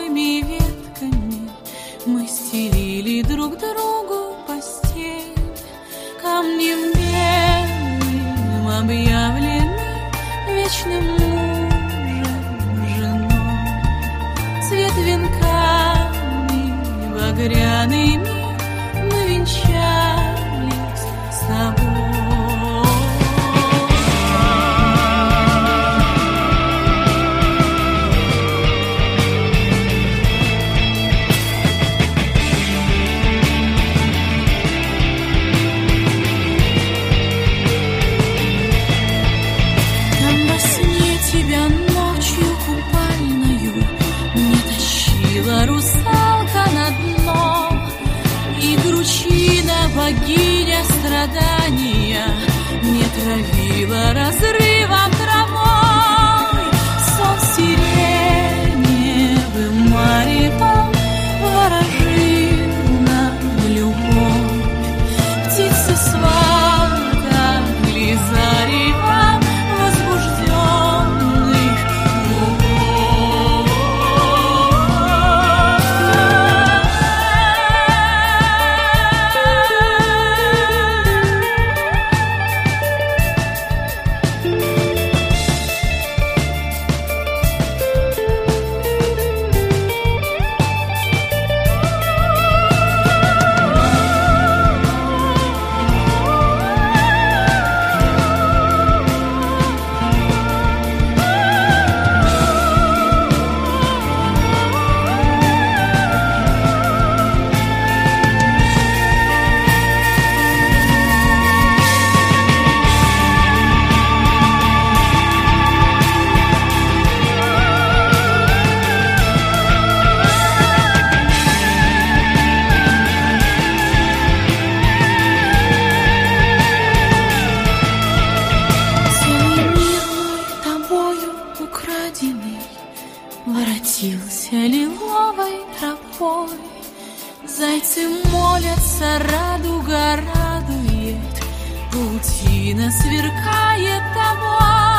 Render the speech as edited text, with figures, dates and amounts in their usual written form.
сухими ветками мы стелили друг другу постель. Камнем белым объявлены вечным мужем, женой. Цвет венками багряными мы венчались с тобой. Русалка на дно, и кручина, богиня страдания, не травила разрывом травой. Сон сиреневым маревом ворожил нам любовь. Птицы сватали заревом возбужденных лугов. Воротился лиловой тропой, зайцы молятся, радуга радует, паутина сверкает тобой.